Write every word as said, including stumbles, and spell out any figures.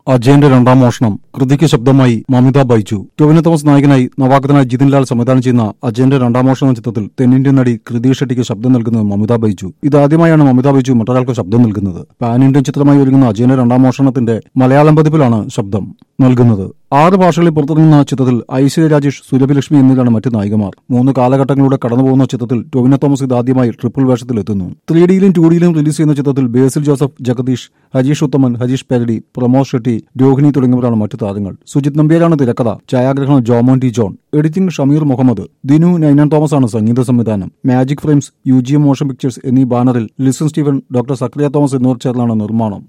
അജയന്റെ രണ്ടാം മോഷണം കൃതിക്ക് ശബ്ദമായി മമിത ബൈജു. ടൊവിനോ തോമസ് നായകനായി നവാഗതനായ ജിതിൻ ലാൽ സംവിധാനം ചെയ്യുന്ന അജയന്റെ രണ്ടാം മോഷണം എന്ന ചിത്രത്തിൽ തെന്നിന്ത്യൻ നടി കൃതി ഷെട്ടിക്ക് ശബ്ദം നൽകുന്നത് മമിത ബൈജു. ഇതാദ്യമായാണ് മമിത ബൈജു മറ്റൊരാൾക്ക് ശബ്ദം നൽകുന്നത്. പാൻ ഇന്ത്യൻ ചിത്രമായി ഒരുങ്ങുന്ന അജയന്റെ രണ്ടാം മോഷണത്തിന്റെ മലയാളം പതിപ്പിലാണ് ശബ്ദം നൽകുന്നത്. ആറ് ഭാഷകളിൽ പുറത്തിറങ്ങുന്ന ചിത്രത്തിൽ ഐശ്വര്യ രാജേഷ്, സുരഭിലക്ഷ്മി എന്നിവരാണ് മറ്റ് നായികമാർ. മൂന്ന് കാലഘട്ടങ്ങളിലൂടെ കടന്നുപോകുന്ന ചിത്രത്തിൽ ടൊവിനോ തോമസ് ഇതാദ്യമായി ട്രിപ്പിൾ വേഷത്തിലെത്തുന്നു. ത്രീ ഡിയിലും ടു ഡിയിലും റിലീസ് ചെയ്യുന്ന ചിത്രത്തിൽ ബേസിൽ ജോസഫ്, ജഗദീഷ്, ഹരീഷ് ഉത്തമൻ, ഹരീഷ് പേരടി, പ്രമോദ് ഷെട്ടി, രോഹിണി തുടങ്ങിയവരാണ് മറ്റു താരങ്ങൾ. സുജിത് നമ്പ്യാരാണ് തിരക്കഥ. ഛായാഗ്രഹണം ജോമോൻ ടി ജോൺ. എഡിറ്റിംഗ് ഷമീർ മുഹമ്മദ്. ദിനു നൈനാൻ തോമസ് ആണ് സംഗീത സംവിധാനം. Magic frames, U G M motion pictures എന്നീ ബാനറിൽ ലിസൺ സ്റ്റീവൻ, ഡോക്ടർ സക്രിയ തോമസ് എന്നിവർ ചേർന്നാണ് നിർമ്മാണം.